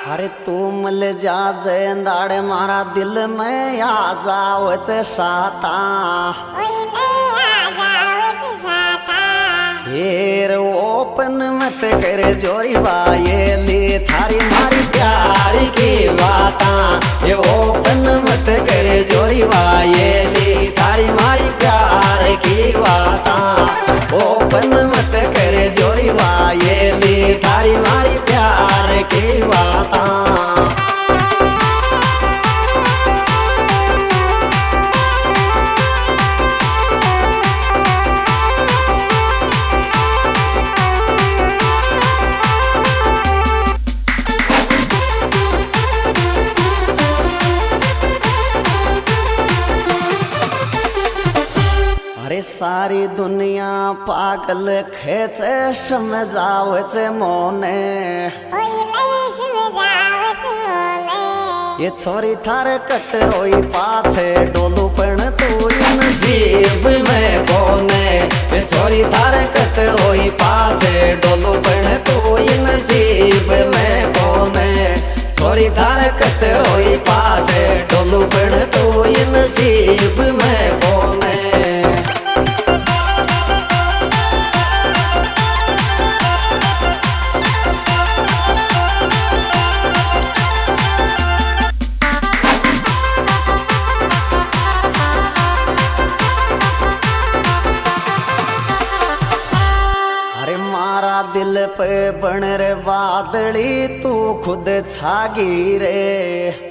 अरे तू मिल जा जेंदाड़े मारा दिल में आ जावच साता हेर ओपन मत कर जोरी बायेली थारी मारी प्यार की बाता ये ओपन मत कर जोरी बायेली थारी मारी प्यार की बाता ओपन मत कर जोरी बायेली थारी मारी प्यार की बाता। अरे सारी दुनिया पागल खेचे समझावच मोने ये छोरी थार कतरोई पाछे डोलू पण तू नसीब में कोने ये छोरी थार कतरोई पाछे डोलू पण तू नसीब में कोने छोरी थार कतरोई पाछे डोलू पण तू नसीब में कोने। दिल पे बन रे बादली तू खुद छागी रे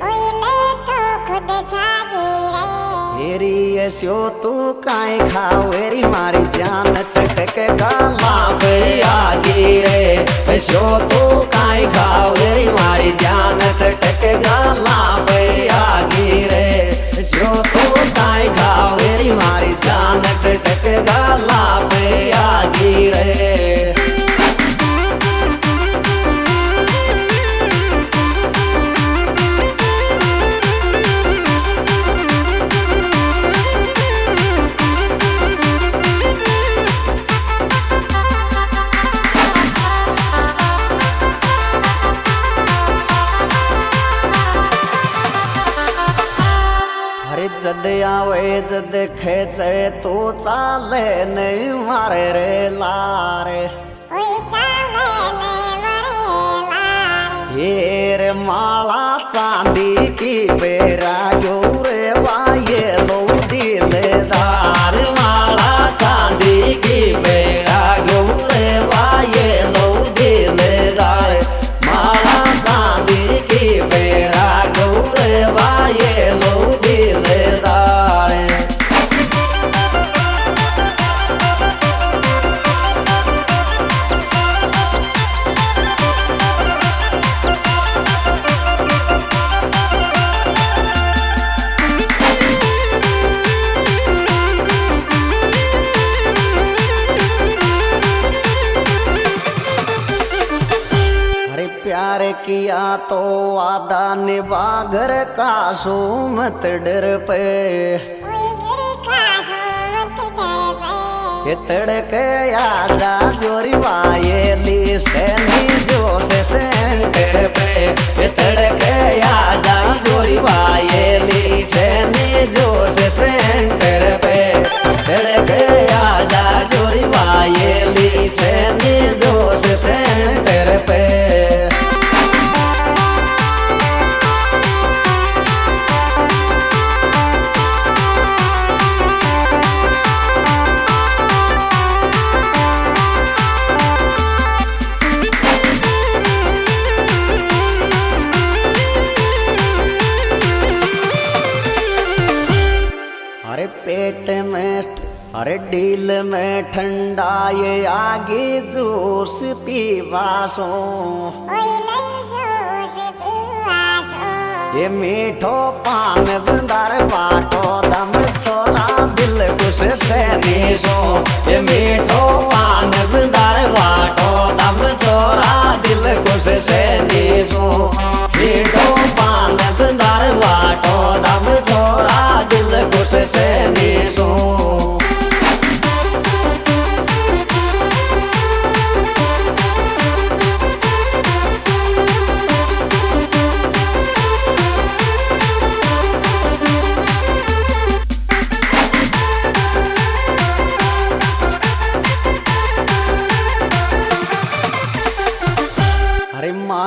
हेरी ऐसो तू काई खावेरी मारी जान चटक गाला पे आगी रे ऐसो तू काई खावेरी मारी जान चटक गाला पे आगी रे ऐसो तू काई खावेरी मारी जान चटक गाला पे आगी रे। जद आवे जद खेचे तू चाले नहीं मारे रे लारे हेर माला चांदी की बेरा जो रे वाये लो दिलदार माला चांदी की बेरा जो रे वाये लो दिलदार माला चांदी की बेरा जो रे वाये लो प्यार किया तो वादा निभा घर का सो मत डर पे ये तड़के आजा जोरी वायेली सैनी जो से सेंटर पे ये तड़के आजा जोरी वायेली सैनी जो से सेंटर पे तड़के आजा जोरी वायेली सैनी जो से सेंटर पे। अरे पेट में अरे डील में ठंडा ये आगे जूस पीवासो ये मीठो पान बंदार बाटो दम छोरा दिल कुछ से नीसो ये मीठो पान बंदार बाटो दम छोरा दिल कुछ से नीसो मीठो पान बंदार बाटो दम छोरा दिल कुछ से नीसो।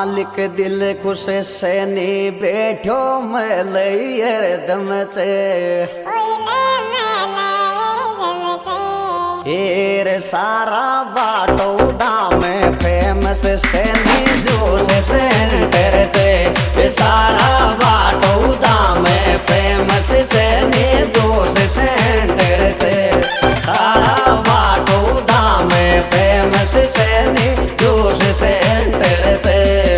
मालिक दिल खुश से नी बैठो मलयर दम से एर सारा बाटो दाम फेमस से नी जोश सेंटर से सारा बाटो दाम फेमस से नी जोश सेंटर से सारा बाटो दाम फेमस से नी जोश सेंटर से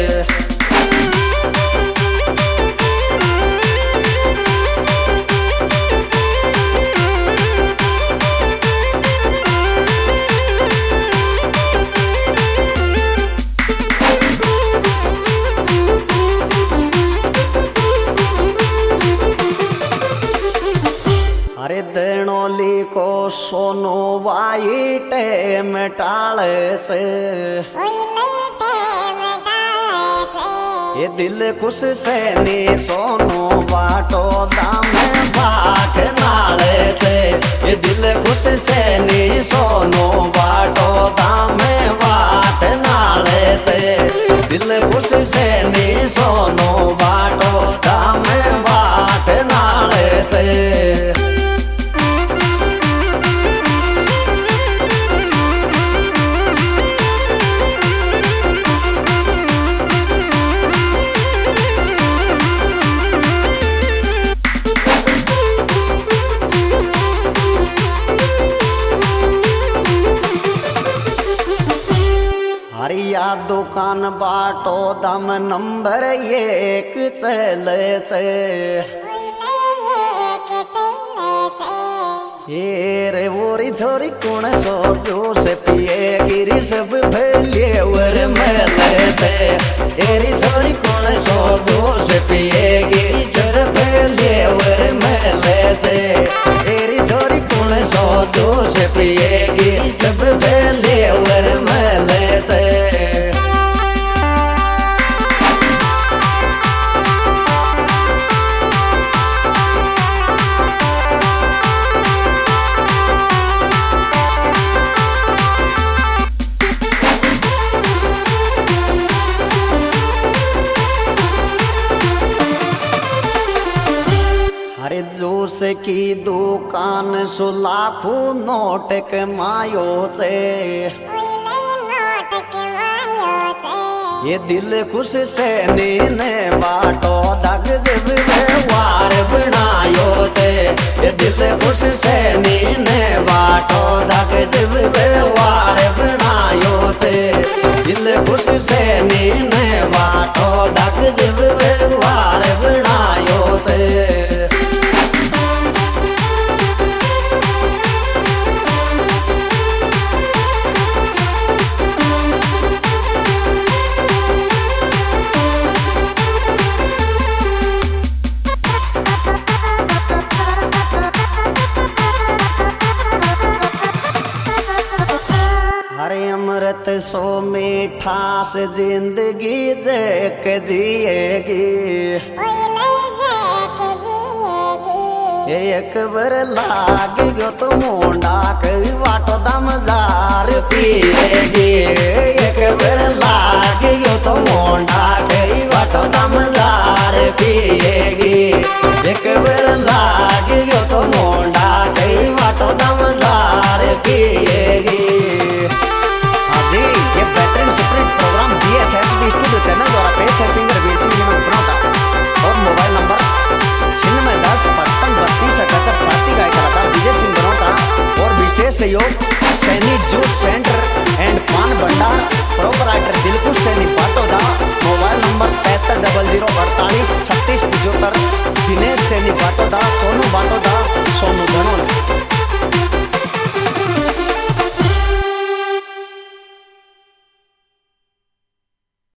अरे दणोली को सोनो वाइट मटाले से ये दिल खुश से नी सोनो बाटो दाम बाट नाले से ये दिल खुश से नी सोनो बाटो दाम बाट नाले से दिल खुश से नी सोनो बाटो दाम बाट नाले से हरिया दुकान बाटो दम नंबर 1 चले से ये रे वोरी छोरी कौन सो जोश पिए गिरी सब भले वर मले थे एरी छोरी कौन सो जोश पिए गिरी सब भले वर मले थे एरी छोरी कौन सो जोश पिए गिरी सब भले वर मले थे अरे जोश की दुकान सुलाखू नोट कमायो से ये दिल खुश से नीने बाटो दग जब व्यवहार बनायो से ये दिल खुश से नीने बाटो दग जब व्यवहार बनायो से दिल खुश से नीने बाटो दग जब व्यवहार बनायो से हरे अमृत सो मीठास जिंदगी जैक जिएगी एक बार लाग गयो तो मुंडा कई वाटो दम जार पिएगी एक बार लाग गयो तो मुंडा कई वाटो दम जार पिएगी एक बार लाग गयो तो मुंडा कई वाटो दम जार पिएगी ये बेहतरीन superhit program BSHB studio channel द्वारा पेश है सिंगर वीर सिंह बनौटा और मोबाइल नंबर 9610553278 गायक कलाकार विजय सिंह बनौटा और विशेष सहयोग सैनी जूस सेंटर एंड पान भंडार proprietor Dilkush Saini Batoda mobile number 7300483675 Dinesh Saini Batoda Sonu Batoda Sonu धनोल।